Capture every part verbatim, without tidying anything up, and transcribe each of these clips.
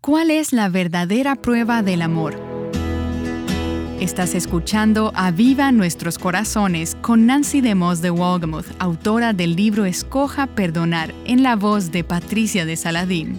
¿Cuál es la verdadera prueba del amor? Estás escuchando Aviva Nuestros Corazones con Nancy DeMoss de Wolgemuth, autora del libro Escoja Perdonar, en la voz de Patricia de Saladín.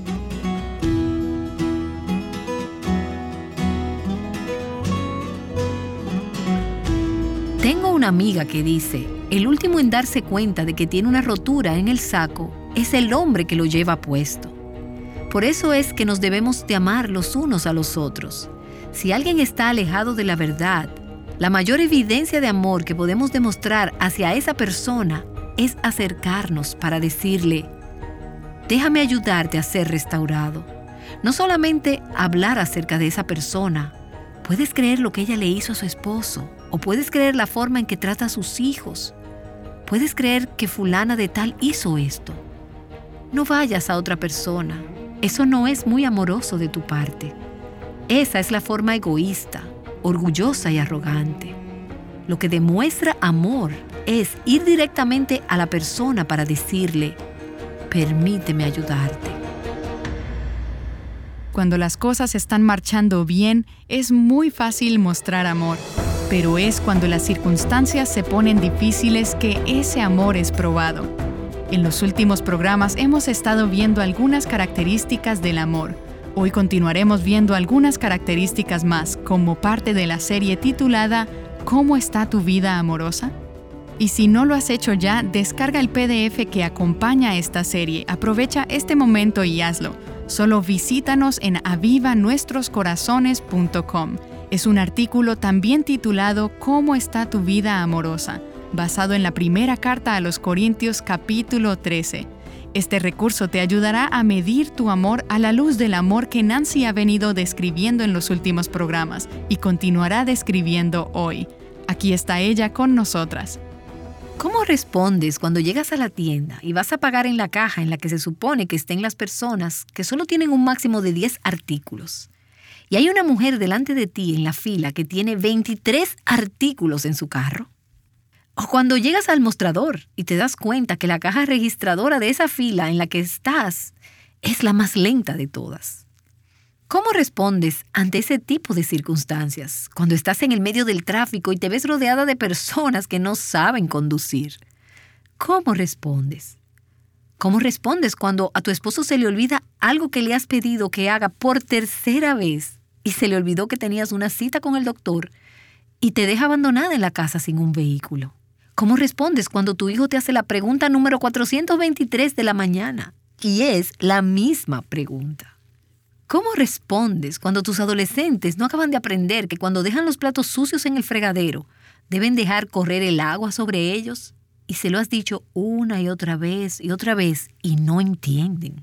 Tengo una amiga que dice, el último en darse cuenta de que tiene una rotura en el saco es el hombre que lo lleva puesto. Por eso es que nos debemos de amar los unos a los otros. Si alguien está alejado de la verdad, la mayor evidencia de amor que podemos demostrar hacia esa persona es acercarnos para decirle, déjame ayudarte a ser restaurado. No solamente hablar acerca de esa persona, puedes creer lo que ella le hizo a su esposo, o puedes creer la forma en que trata a sus hijos. Puedes creer que fulana de tal hizo esto. No vayas a otra persona. Eso no es muy amoroso de tu parte. Esa es la forma egoísta, orgullosa y arrogante. Lo que demuestra amor es ir directamente a la persona para decirle, permíteme ayudarte. Cuando las cosas están marchando bien, es muy fácil mostrar amor. Pero es cuando las circunstancias se ponen difíciles que ese amor es probado. En los últimos programas hemos estado viendo algunas características del amor. Hoy continuaremos viendo algunas características más como parte de la serie titulada ¿Cómo está tu vida amorosa? Y si no lo has hecho ya, descarga el P D F que acompaña esta serie. Aprovecha este momento y hazlo. Solo visítanos en aviva nuestros corazones punto com. Es un artículo también titulado ¿Cómo está tu vida amorosa?, basado en la primera carta a los Corintios capítulo trece. Este recurso te ayudará a medir tu amor a la luz del amor que Nancy ha venido describiendo en los últimos programas y continuará describiendo hoy. Aquí está ella con nosotras. ¿Cómo respondes cuando llegas a la tienda y vas a pagar en la caja en la que se supone que estén las personas que solo tienen un máximo de diez artículos? Y hay una mujer delante de ti en la fila que tiene veintitrés artículos en su carro. O cuando llegas al mostrador y te das cuenta que la caja registradora de esa fila en la que estás es la más lenta de todas. ¿Cómo respondes ante ese tipo de circunstancias cuando estás en el medio del tráfico y te ves rodeada de personas que no saben conducir? ¿Cómo respondes? ¿Cómo respondes cuando a tu esposo se le olvida algo que le has pedido que haga por tercera vez y se le olvidó que tenías una cita con el doctor y te deja abandonada en la casa sin un vehículo? ¿Cómo respondes cuando tu hijo te hace la pregunta número cuatrocientos veintitrés de la mañana y es la misma pregunta? ¿Cómo respondes cuando tus adolescentes no acaban de aprender que cuando dejan los platos sucios en el fregadero deben dejar correr el agua sobre ellos? Y se lo has dicho una y otra vez y otra vez y no entienden.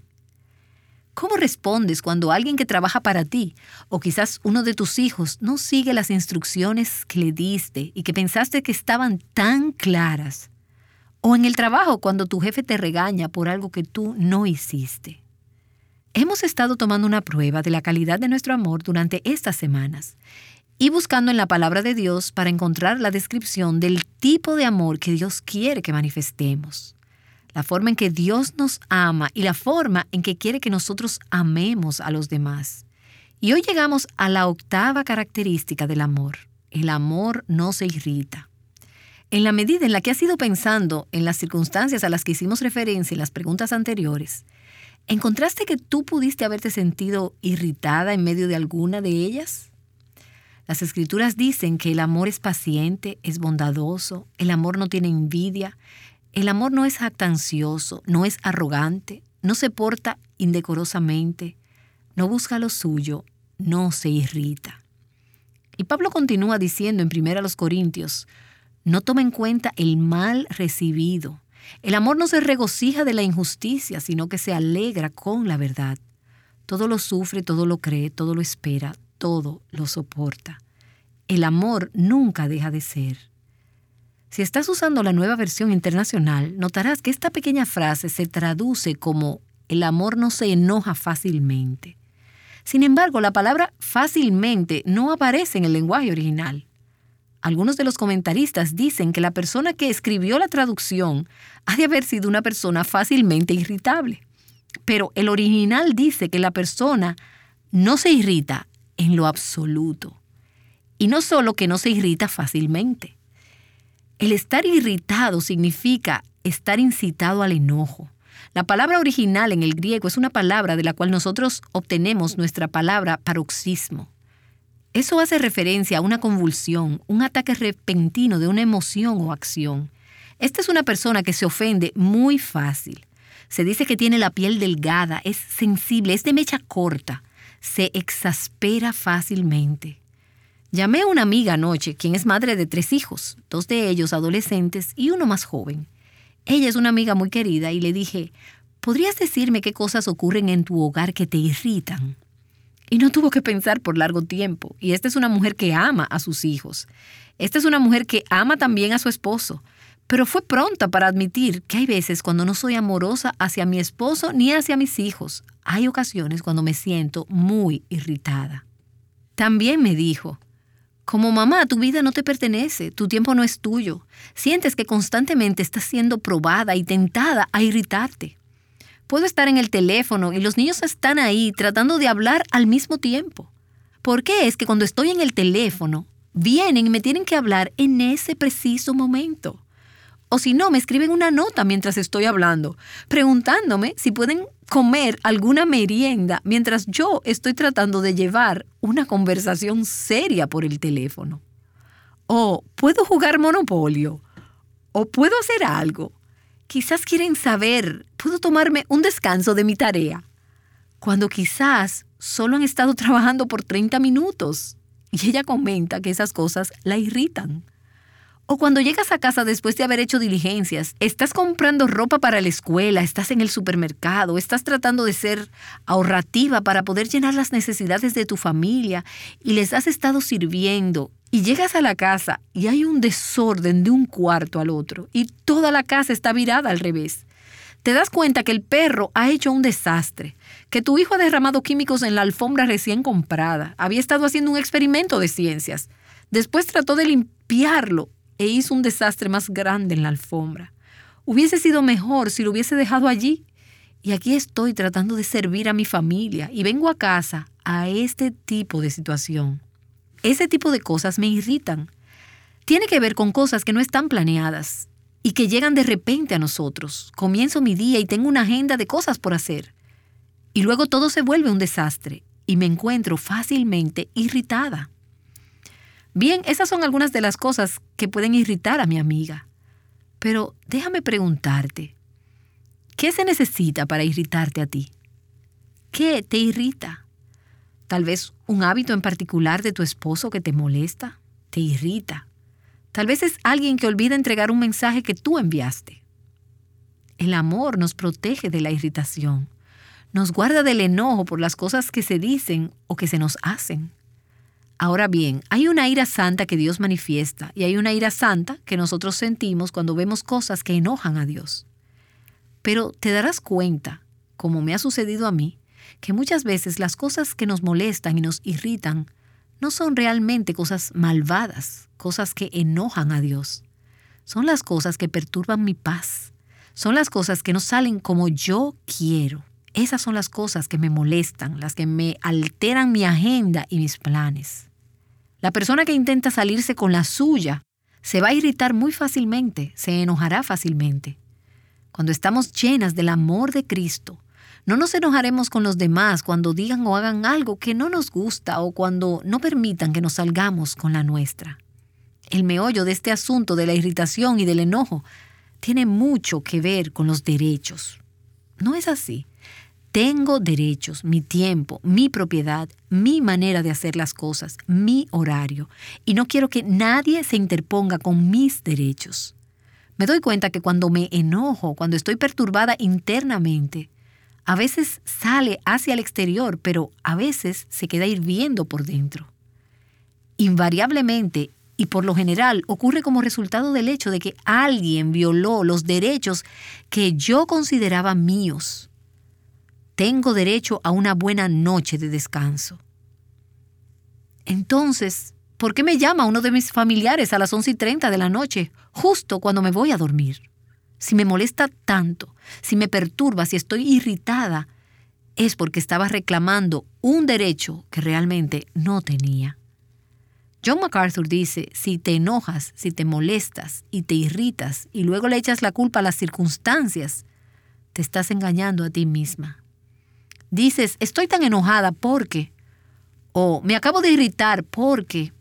¿Cómo respondes cuando alguien que trabaja para ti o quizás uno de tus hijos no sigue las instrucciones que le diste y que pensaste que estaban tan claras? O en el trabajo cuando tu jefe te regaña por algo que tú no hiciste. Hemos estado tomando una prueba de la calidad de nuestro amor durante estas semanas y buscando en la palabra de Dios para encontrar la descripción del tipo de amor que Dios quiere que manifestemos, la forma en que Dios nos ama y la forma en que quiere que nosotros amemos a los demás. Y hoy llegamos a la octava característica del amor. El amor no se irrita. En la medida en la que has ido pensando en las circunstancias a las que hicimos referencia en las preguntas anteriores, ¿encontraste que tú pudiste haberte sentido irritada en medio de alguna de ellas? Las Escrituras dicen que el amor es paciente, es bondadoso, el amor no tiene envidia, el amor no es jactancioso, no es arrogante, no se porta indecorosamente, no busca lo suyo, no se irrita. Y Pablo continúa diciendo en primera a los Corintios, no toma en cuenta el mal recibido. El amor no se regocija de la injusticia, sino que se alegra con la verdad. Todo lo sufre, todo lo cree, todo lo espera, todo lo soporta. El amor nunca deja de ser. Si estás usando la Nueva Versión Internacional, notarás que esta pequeña frase se traduce como el amor no se enoja fácilmente. Sin embargo, la palabra fácilmente no aparece en el lenguaje original. Algunos de los comentaristas dicen que la persona que escribió la traducción ha de haber sido una persona fácilmente irritable. Pero el original dice que la persona no se irrita en lo absoluto. Y no solo que no se irrita fácilmente. El estar irritado significa estar incitado al enojo. La palabra original en el griego es una palabra de la cual nosotros obtenemos nuestra palabra paroxismo. Eso hace referencia a una convulsión, un ataque repentino de una emoción o acción. Esta es una persona que se ofende muy fácil. Se dice que tiene la piel delgada, es sensible, es de mecha corta. Se exaspera fácilmente. Llamé a una amiga anoche, quien es madre de tres hijos, dos de ellos adolescentes y uno más joven. Ella es una amiga muy querida y le dije, ¿podrías decirme qué cosas ocurren en tu hogar que te irritan? Y no tuvo que pensar por largo tiempo. Y esta es una mujer que ama a sus hijos. Esta es una mujer que ama también a su esposo. Pero fue pronta para admitir que hay veces cuando no soy amorosa hacia mi esposo ni hacia mis hijos. Hay ocasiones cuando me siento muy irritada. También me dijo, como mamá, tu vida no te pertenece, tu tiempo no es tuyo. Sientes que constantemente estás siendo probada y tentada a irritarte. Puedo estar en el teléfono y los niños están ahí tratando de hablar al mismo tiempo. ¿Por qué es que cuando estoy en el teléfono, vienen y me tienen que hablar en ese preciso momento? O si no, me escriben una nota mientras estoy hablando, preguntándome si pueden comer alguna merienda mientras yo estoy tratando de llevar una conversación seria por el teléfono. O puedo jugar Monopolio. O puedo hacer algo. Quizás quieren saber, ¿puedo tomarme un descanso de mi tarea? Cuando quizás solo han estado trabajando por treinta minutos. Y ella comenta que esas cosas la irritan. O cuando llegas a casa después de haber hecho diligencias, estás comprando ropa para la escuela, estás en el supermercado, estás tratando de ser ahorrativa para poder llenar las necesidades de tu familia y les has estado sirviendo. Y llegas a la casa y hay un desorden de un cuarto al otro y toda la casa está virada al revés. Te das cuenta que el perro ha hecho un desastre, que tu hijo ha derramado químicos en la alfombra recién comprada, había estado haciendo un experimento de ciencias. Después trató de limpiarlo e hizo un desastre más grande en la alfombra. Hubiese sido mejor si lo hubiese dejado allí. Y aquí estoy tratando de servir a mi familia y vengo a casa a este tipo de situación. Ese tipo de cosas me irritan. Tiene que ver con cosas que no están planeadas y que llegan de repente a nosotros. Comienzo mi día y tengo una agenda de cosas por hacer. Y luego todo se vuelve un desastre y me encuentro fácilmente irritada. Bien, esas son algunas de las cosas que pueden irritar a mi amiga. Pero déjame preguntarte, ¿qué se necesita para irritarte a ti? ¿Qué te irrita? Tal vez un hábito en particular de tu esposo que te molesta, te irrita. Tal vez es alguien que olvida entregar un mensaje que tú enviaste. El amor nos protege de la irritación, nos guarda del enojo por las cosas que se dicen o que se nos hacen. Ahora bien, hay una ira santa que Dios manifiesta y hay una ira santa que nosotros sentimos cuando vemos cosas que enojan a Dios. Pero te darás cuenta, como me ha sucedido a mí, que muchas veces las cosas que nos molestan y nos irritan no son realmente cosas malvadas, cosas que enojan a Dios. Son las cosas que perturban mi paz. Son las cosas que no salen como yo quiero. Esas son las cosas que me molestan, las que me alteran mi agenda y mis planes. La persona que intenta salirse con la suya se va a irritar muy fácilmente, se enojará fácilmente. Cuando estamos llenas del amor de Cristo, no nos enojaremos con los demás cuando digan o hagan algo que no nos gusta o cuando no permitan que nos salgamos con la nuestra. El meollo de este asunto de la irritación y del enojo tiene mucho que ver con los derechos. ¿No es así? Tengo derechos, mi tiempo, mi propiedad, mi manera de hacer las cosas, mi horario. Y no quiero que nadie se interponga con mis derechos. Me doy cuenta que cuando me enojo, cuando estoy perturbada internamente, a veces sale hacia el exterior, pero a veces se queda hirviendo por dentro. Invariablemente y por lo general ocurre como resultado del hecho de que alguien violó los derechos que yo consideraba míos. Tengo derecho a una buena noche de descanso. Entonces, ¿por qué me llama uno de mis familiares a las once y treinta de la noche, justo cuando me voy a dormir? Si me molesta tanto, si me perturba, si estoy irritada, es porque estaba reclamando un derecho que realmente no tenía. John MacArthur dice, si te enojas, si te molestas y te irritas y luego le echas la culpa a las circunstancias, te estás engañando a ti misma. Dices, estoy tan enojada porque, o me acabo de irritar porque,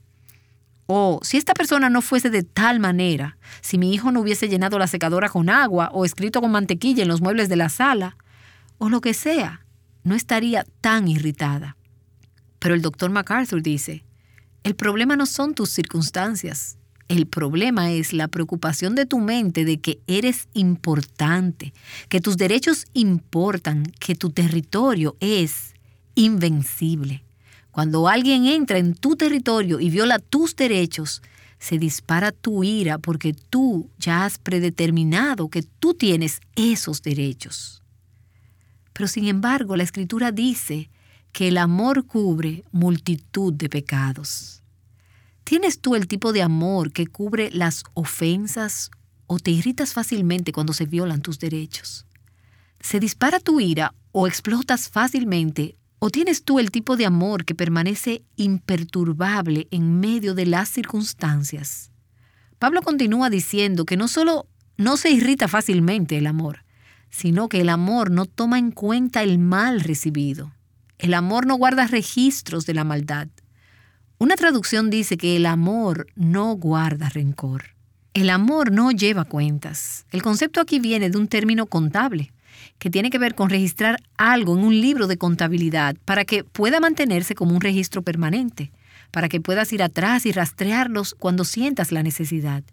o si esta persona no fuese de tal manera, si mi hijo no hubiese llenado la secadora con agua o escrito con mantequilla en los muebles de la sala, o lo que sea, no estaría tan irritada. Pero el doctor MacArthur dice, el problema no son tus circunstancias. El problema es la preocupación de tu mente de que eres importante, que tus derechos importan, que tu territorio es invencible. Cuando alguien entra en tu territorio y viola tus derechos, se dispara tu ira porque tú ya has predeterminado que tú tienes esos derechos. Pero sin embargo, la Escritura dice que el amor cubre multitud de pecados. ¿Tienes tú el tipo de amor que cubre las ofensas o te irritas fácilmente cuando se violan tus derechos? ¿Se dispara tu ira o explotas fácilmente o tienes tú el tipo de amor que permanece imperturbable en medio de las circunstancias? Pablo continúa diciendo que no solo no se irrita fácilmente el amor, sino que el amor no toma en cuenta el mal recibido. El amor no guarda registros de la maldad. Una traducción dice que el amor no guarda rencor. El amor no lleva cuentas. El concepto aquí viene de un término contable, que tiene que ver con registrar algo en un libro de contabilidad para que pueda mantenerse como un registro permanente, para que puedas ir atrás y rastrearlos cuando sientas la necesidad.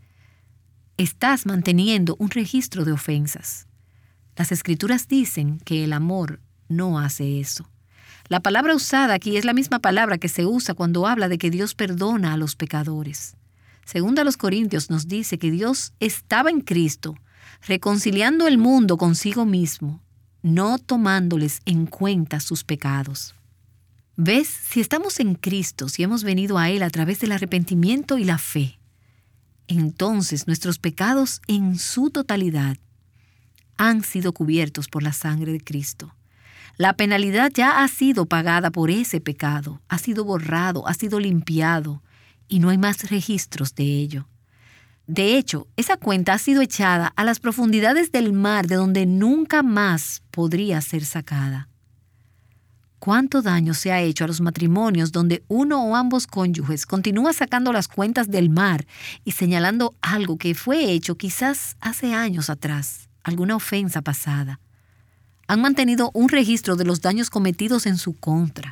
Estás manteniendo un registro de ofensas. Las Escrituras dicen que el amor no hace eso. La palabra usada aquí es la misma palabra que se usa cuando habla de que Dios perdona a los pecadores. Según a los Corintios nos dice que Dios estaba en Cristo, reconciliando el mundo consigo mismo, no tomándoles en cuenta sus pecados. ¿Ves? Si estamos en Cristo, si hemos venido a Él a través del arrepentimiento y la fe, entonces nuestros pecados en su totalidad han sido cubiertos por la sangre de Cristo. La penalidad ya ha sido pagada por ese pecado, ha sido borrado, ha sido limpiado y no hay más registros de ello. De hecho, esa cuenta ha sido echada a las profundidades del mar de donde nunca más podría ser sacada. ¿Cuánto daño se ha hecho a los matrimonios donde uno o ambos cónyuges continúa sacando las cuentas del mar y señalando algo que fue hecho quizás hace años atrás, alguna ofensa pasada? Han mantenido un registro de los daños cometidos en su contra.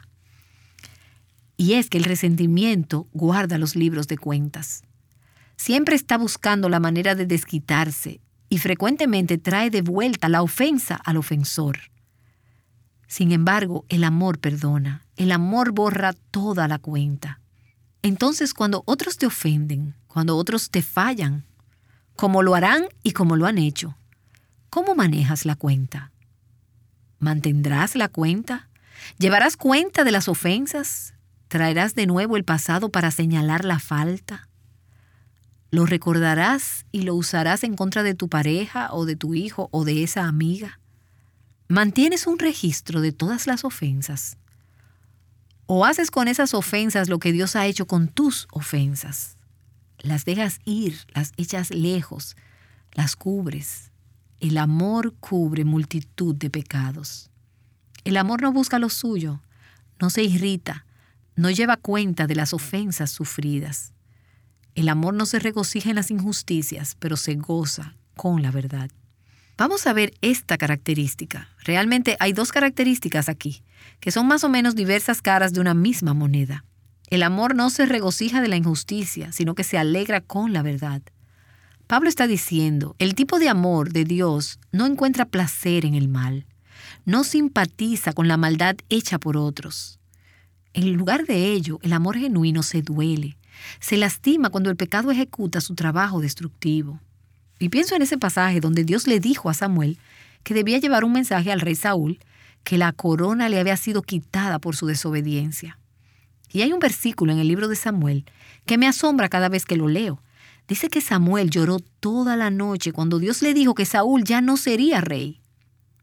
Y es que el resentimiento guarda los libros de cuentas. Siempre está buscando la manera de desquitarse y frecuentemente trae de vuelta la ofensa al ofensor. Sin embargo, el amor perdona, el amor borra toda la cuenta. Entonces, cuando otros te ofenden, cuando otros te fallan, como lo harán y como lo han hecho, ¿cómo manejas la cuenta? ¿Mantendrás la cuenta? ¿Llevarás cuenta de las ofensas? ¿Traerás de nuevo el pasado para señalar la falta? ¿Lo recordarás y lo usarás en contra de tu pareja o de tu hijo o de esa amiga? ¿Mantienes un registro de todas las ofensas? ¿O haces con esas ofensas lo que Dios ha hecho con tus ofensas? Las dejas ir, las echas lejos, las cubres. El amor cubre multitud de pecados. El amor no busca lo suyo, no se irrita, no lleva cuenta de las ofensas sufridas. El amor no se regocija en las injusticias, pero se goza con la verdad. Vamos a ver esta característica. Realmente hay dos características aquí, que son más o menos diversas caras de una misma moneda. El amor no se regocija de la injusticia, sino que se alegra con la verdad. Pablo está diciendo, el tipo de amor de Dios no encuentra placer en el mal, no simpatiza con la maldad hecha por otros. En lugar de ello, el amor genuino se duele, se lastima cuando el pecado ejecuta su trabajo destructivo. Y pienso en ese pasaje donde Dios le dijo a Samuel que debía llevar un mensaje al rey Saúl, que la corona le había sido quitada por su desobediencia. Y hay un versículo en el libro de Samuel que me asombra cada vez que lo leo. Dice que Samuel lloró toda la noche cuando Dios le dijo que Saúl ya no sería rey.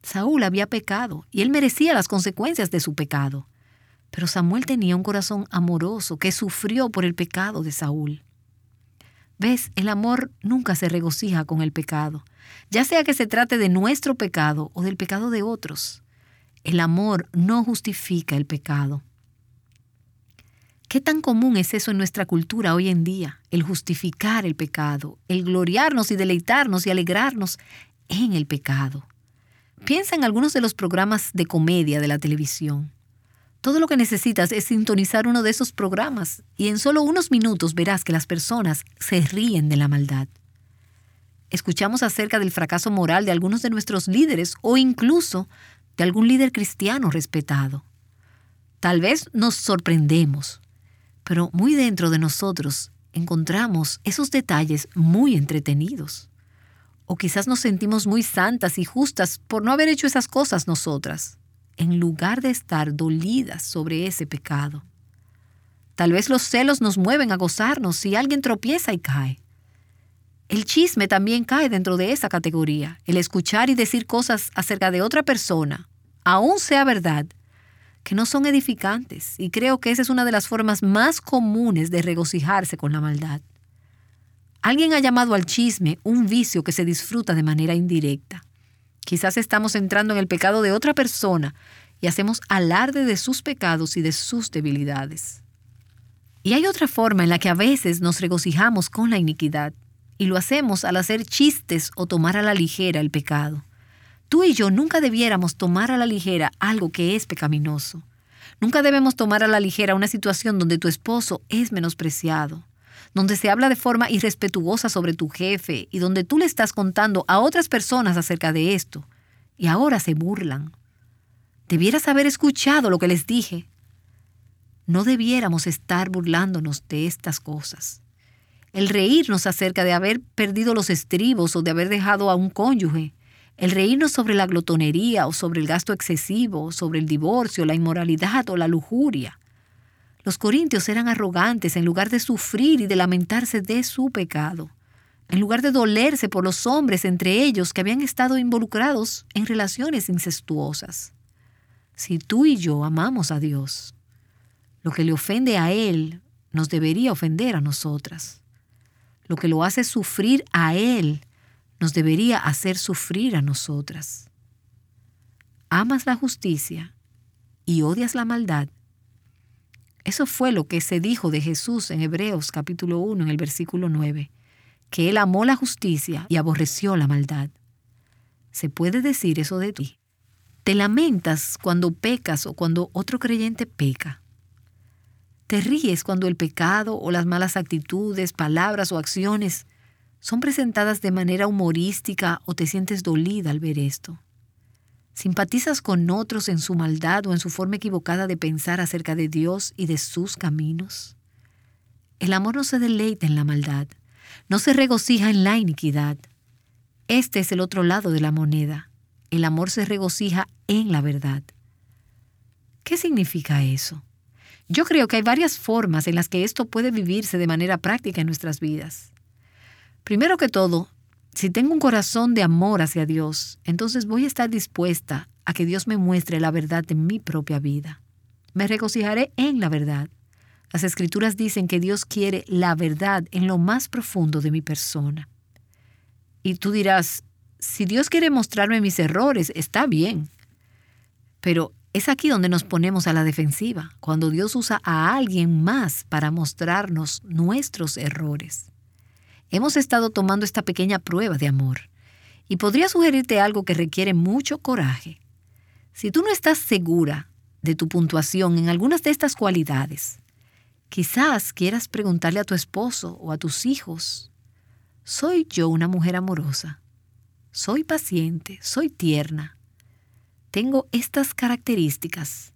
Saúl había pecado y él merecía las consecuencias de su pecado. Pero Samuel tenía un corazón amoroso que sufrió por el pecado de Saúl. ¿Ves? El amor nunca se regocija con el pecado, ya sea que se trate de nuestro pecado o del pecado de otros. El amor no justifica el pecado. ¿Qué tan común es eso en nuestra cultura hoy en día? El justificar el pecado, el gloriarnos y deleitarnos y alegrarnos en el pecado. Piensa en algunos de los programas de comedia de la televisión. Todo lo que necesitas es sintonizar uno de esos programas y en solo unos minutos verás que las personas se ríen de la maldad. Escuchamos acerca del fracaso moral de algunos de nuestros líderes o incluso de algún líder cristiano respetado. Tal vez nos sorprendemos, pero muy dentro de nosotros encontramos esos detalles muy entretenidos. O quizás nos sentimos muy santas y justas por no haber hecho esas cosas nosotras, en lugar de estar dolidas sobre ese pecado. Tal vez los celos nos mueven a gozarnos si alguien tropieza y cae. El chisme también cae dentro de esa categoría. El escuchar y decir cosas acerca de otra persona, aún sea verdad, que no son edificantes, y creo que esa es una de las formas más comunes de regocijarse con la maldad. Alguien ha llamado al chisme un vicio que se disfruta de manera indirecta. Quizás estamos entrando en el pecado de otra persona y hacemos alarde de sus pecados y de sus debilidades. Y hay otra forma en la que a veces nos regocijamos con la iniquidad, y lo hacemos al hacer chistes o tomar a la ligera el pecado. Tú y yo nunca debiéramos tomar a la ligera algo que es pecaminoso. Nunca debemos tomar a la ligera una situación donde tu esposo es menospreciado, donde se habla de forma irrespetuosa sobre tu jefe y donde tú le estás contando a otras personas acerca de esto y ahora se burlan. Debieras haber escuchado lo que les dije. No debiéramos estar burlándonos de estas cosas. El reírnos acerca de haber perdido los estribos o de haber dejado a un cónyuge, el reírnos sobre la glotonería o sobre el gasto excesivo, sobre el divorcio, la inmoralidad o la lujuria. Los corintios eran arrogantes en lugar de sufrir y de lamentarse de su pecado, en lugar de dolerse por los hombres entre ellos que habían estado involucrados en relaciones incestuosas. Si tú y yo amamos a Dios, lo que le ofende a Él nos debería ofender a nosotras. Lo que lo hace sufrir a Él nos debería hacer sufrir a nosotras. ¿Amas la justicia y odias la maldad? Eso fue lo que se dijo de Jesús en Hebreos capítulo uno en el versículo nueve, que Él amó la justicia y aborreció la maldad. ¿Se puede decir eso de ti? ¿Te lamentas cuando pecas o cuando otro creyente peca? ¿Te ríes cuando el pecado o las malas actitudes, palabras o acciones son presentadas de manera humorística o te sientes dolida al ver esto? ¿Simpatizas con otros en su maldad o en su forma equivocada de pensar acerca de Dios y de sus caminos? El amor no se deleita en la maldad, no se regocija en la iniquidad. Este es el otro lado de la moneda. El amor se regocija en la verdad. ¿Qué significa eso? Yo creo que hay varias formas en las que esto puede vivirse de manera práctica en nuestras vidas. Primero que todo, si tengo un corazón de amor hacia Dios, entonces voy a estar dispuesta a que Dios me muestre la verdad de mi propia vida. Me regocijaré en la verdad. Las Escrituras dicen que Dios quiere la verdad en lo más profundo de mi persona. Y tú dirás, si Dios quiere mostrarme mis errores, está bien. Pero es aquí donde nos ponemos a la defensiva, cuando Dios usa a alguien más para mostrarnos nuestros errores. Hemos estado tomando esta pequeña prueba de amor y podría sugerirte algo que requiere mucho coraje. Si tú no estás segura de tu puntuación en algunas de estas cualidades, quizás quieras preguntarle a tu esposo o a tus hijos, ¿soy yo una mujer amorosa? ¿Soy paciente? ¿Soy tierna? Tengo estas características.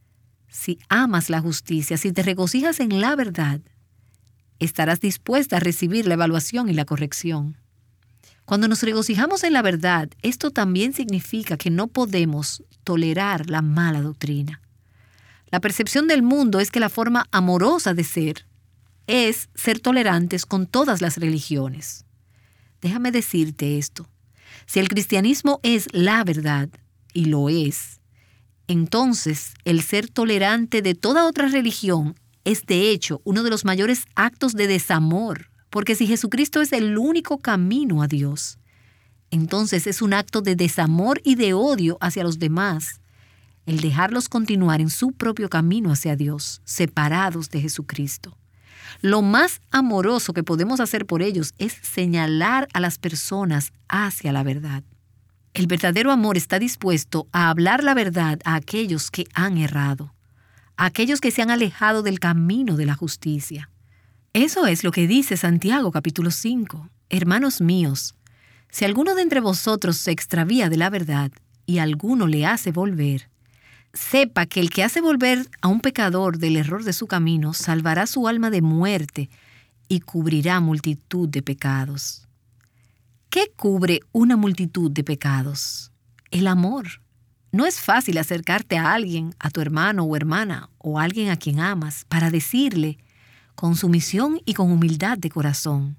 Si amas la justicia, si te regocijas en la verdad, estarás dispuesta a recibir la evaluación y la corrección. Cuando nos regocijamos en la verdad, esto también significa que no podemos tolerar la mala doctrina. La percepción del mundo es que la forma amorosa de ser es ser tolerantes con todas las religiones. Déjame decirte esto. Si el cristianismo es la verdad, y lo es, entonces el ser tolerante de toda otra religión es de hecho uno de los mayores actos de desamor, porque si Jesucristo es el único camino a Dios, entonces es un acto de desamor y de odio hacia los demás, el dejarlos continuar en su propio camino hacia Dios, separados de Jesucristo. Lo más amoroso que podemos hacer por ellos es señalar a las personas hacia la verdad. El verdadero amor está dispuesto a hablar la verdad a aquellos que han errado, a aquellos que se han alejado del camino de la justicia. Eso es lo que dice Santiago capítulo cinco. Hermanos míos, si alguno de entre vosotros se extravía de la verdad y alguno le hace volver, sepa que el que hace volver a un pecador del error de su camino salvará su alma de muerte y cubrirá multitud de pecados. ¿Qué cubre una multitud de pecados? El amor. No es fácil acercarte a alguien, a tu hermano o hermana, o a alguien a quien amas, para decirle, con sumisión y con humildad de corazón: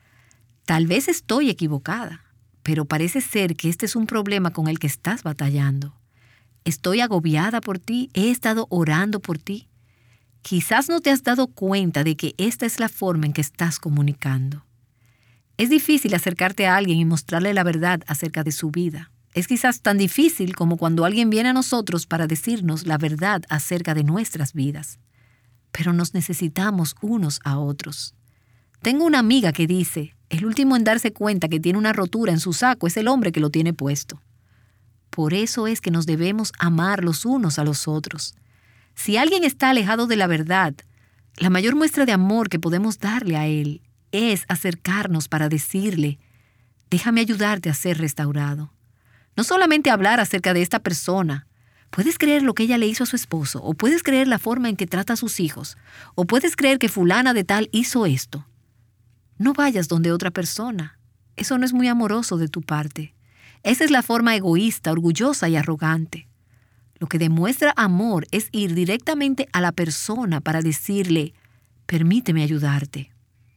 tal vez estoy equivocada, pero parece ser que este es un problema con el que estás batallando. Estoy agobiada por ti, he estado orando por ti. Quizás no te has dado cuenta de que esta es la forma en que estás comunicando. Es difícil acercarte a alguien y mostrarle la verdad acerca de su vida. Es quizás tan difícil como cuando alguien viene a nosotros para decirnos la verdad acerca de nuestras vidas. Pero nos necesitamos unos a otros. Tengo una amiga que dice, el último en darse cuenta que tiene una rotura en su saco es el hombre que lo tiene puesto. Por eso es que nos debemos amar los unos a los otros. Si alguien está alejado de la verdad, la mayor muestra de amor que podemos darle a él es acercarnos para decirle: déjame ayudarte a ser restaurado. No solamente hablar acerca de esta persona. Puedes creer lo que ella le hizo a su esposo, o puedes creer la forma en que trata a sus hijos, o puedes creer que fulana de tal hizo esto. No vayas donde otra persona. Eso no es muy amoroso de tu parte. Esa es la forma egoísta, orgullosa y arrogante. Lo que demuestra amor es ir directamente a la persona para decirle: permíteme ayudarte.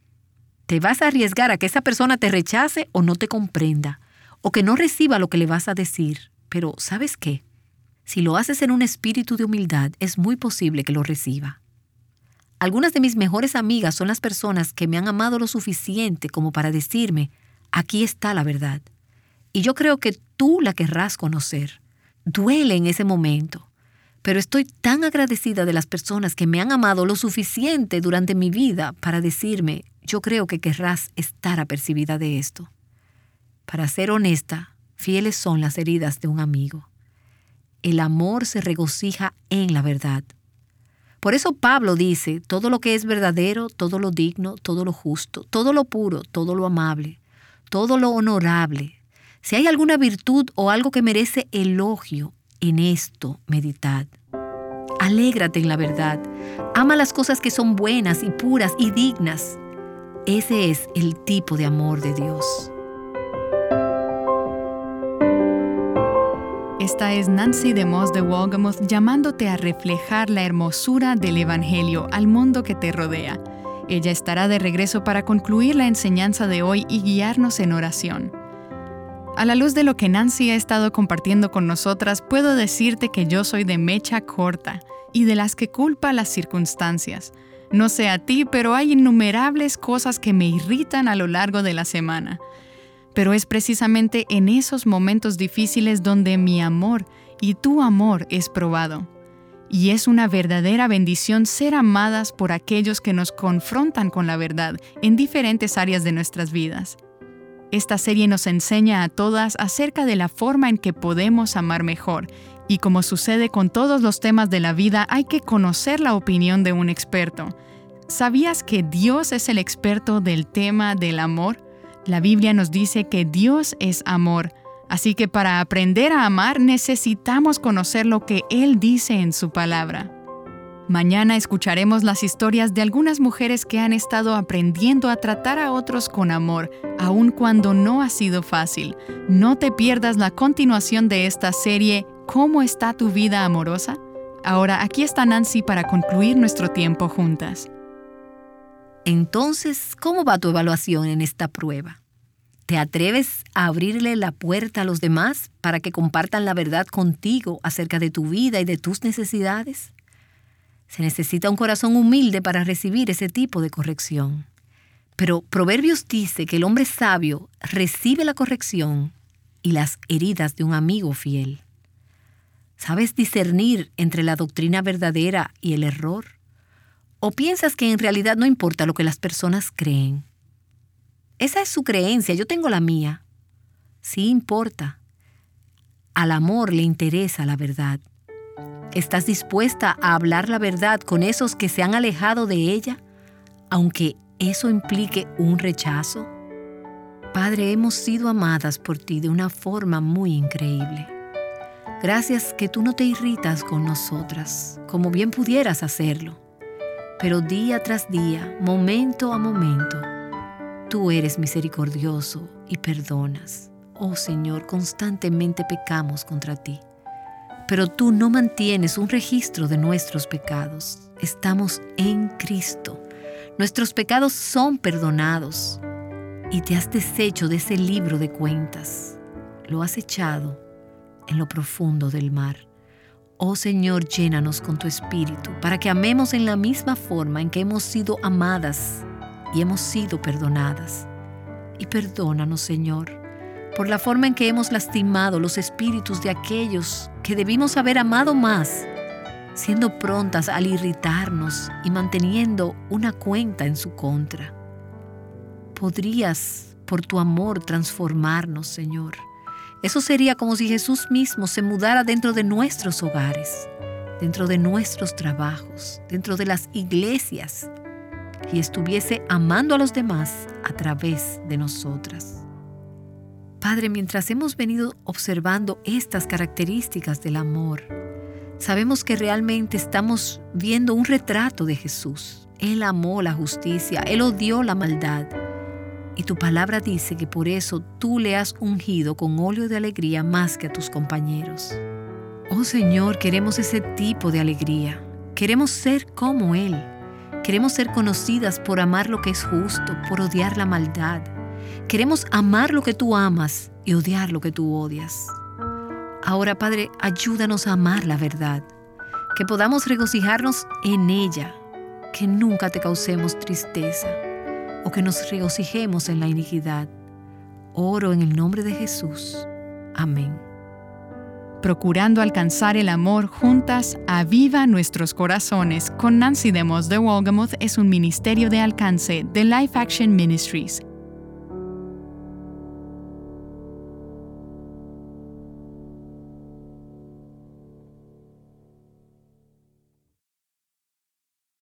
Te vas a arriesgar a que esa persona te rechace o no te comprenda, o que no reciba lo que le vas a decir. Pero, ¿sabes qué? Si lo haces en un espíritu de humildad, es muy posible que lo reciba. Algunas de mis mejores amigas son las personas que me han amado lo suficiente como para decirme: aquí está la verdad. Y yo creo que tú la querrás conocer. Duele en ese momento, pero estoy tan agradecida de las personas que me han amado lo suficiente durante mi vida para decirme: yo creo que querrás estar apercibida de esto. Para ser honesta, fieles son las heridas de un amigo. El amor se regocija en la verdad. Por eso Pablo dice: todo lo que es verdadero, todo lo digno, todo lo justo, todo lo puro, todo lo amable, todo lo honorable. Si hay alguna virtud o algo que merece elogio, en esto meditad. Alégrate en la verdad. Ama las cosas que son buenas y puras y dignas. Ese es el tipo de amor de Dios. Esta es Nancy DeMoss de Wolgemuth llamándote a reflejar la hermosura del Evangelio al mundo que te rodea. Ella estará de regreso para concluir la enseñanza de hoy y guiarnos en oración. A la luz de lo que Nancy ha estado compartiendo con nosotras, puedo decirte que yo soy de mecha corta y de las que culpa las circunstancias. No sé a ti, pero hay innumerables cosas que me irritan a lo largo de la semana. Pero es precisamente en esos momentos difíciles donde mi amor y tu amor es probado. Y es una verdadera bendición ser amadas por aquellos que nos confrontan con la verdad en diferentes áreas de nuestras vidas. Esta serie nos enseña a todas acerca de la forma en que podemos amar mejor, y como sucede con todos los temas de la vida, hay que conocer la opinión de un experto. ¿Sabías que Dios es el experto del tema del amor? La Biblia nos dice que Dios es amor, así que para aprender a amar necesitamos conocer lo que Él dice en su palabra. Mañana escucharemos las historias de algunas mujeres que han estado aprendiendo a tratar a otros con amor, aun cuando no ha sido fácil. No te pierdas la continuación de esta serie, ¿Cómo está tu vida amorosa? Ahora aquí está Nancy para concluir nuestro tiempo juntas. Entonces, ¿cómo va tu evaluación en esta prueba? ¿Te atreves a abrirle la puerta a los demás para que compartan la verdad contigo acerca de tu vida y de tus necesidades? Se necesita un corazón humilde para recibir ese tipo de corrección. Pero Proverbios dice que el hombre sabio recibe la corrección y las heridas de un amigo fiel. ¿Sabes discernir entre la doctrina verdadera y el error? ¿O piensas que en realidad no importa lo que las personas creen? Esa es su creencia, yo tengo la mía. Sí importa. Al amor le interesa la verdad. ¿Estás dispuesta a hablar la verdad con esos que se han alejado de ella, aunque eso implique un rechazo? Padre, hemos sido amadas por ti de una forma muy increíble. Gracias que tú no te irritas con nosotras, como bien pudieras hacerlo. Pero día tras día, momento a momento, tú eres misericordioso y perdonas. Oh Señor, constantemente pecamos contra ti. Pero tú no mantienes un registro de nuestros pecados. Estamos en Cristo. Nuestros pecados son perdonados. Y te has deshecho de ese libro de cuentas. Lo has echado en lo profundo del mar. Oh Señor, llénanos con tu espíritu para que amemos en la misma forma en que hemos sido amadas y hemos sido perdonadas. Y perdónanos, Señor, por la forma en que hemos lastimado los espíritus de aquellos que debimos haber amado más, siendo prontas al irritarnos y manteniendo una cuenta en su contra. ¿Podrías, por tu amor, transformarnos, Señor? Eso sería como si Jesús mismo se mudara dentro de nuestros hogares, dentro de nuestros trabajos, dentro de las iglesias, y estuviese amando a los demás a través de nosotras. Padre, mientras hemos venido observando estas características del amor, sabemos que realmente estamos viendo un retrato de Jesús. Él amó la justicia, Él odió la maldad. Y tu palabra dice que por eso tú le has ungido con óleo de alegría más que a tus compañeros. Oh Señor, queremos ese tipo de alegría. Queremos ser como Él. Queremos ser conocidas por amar lo que es justo, por odiar la maldad. Queremos amar lo que tú amas y odiar lo que tú odias. Ahora, Padre, ayúdanos a amar la verdad, que podamos regocijarnos en ella, que nunca te causemos tristeza o que nos regocijemos en la iniquidad. Oro en el nombre de Jesús. Amén. Procurando alcanzar el amor juntas, aviva nuestros corazones con Nancy DeMoss de Wolgemuth es un ministerio de alcance de Life Action Ministries.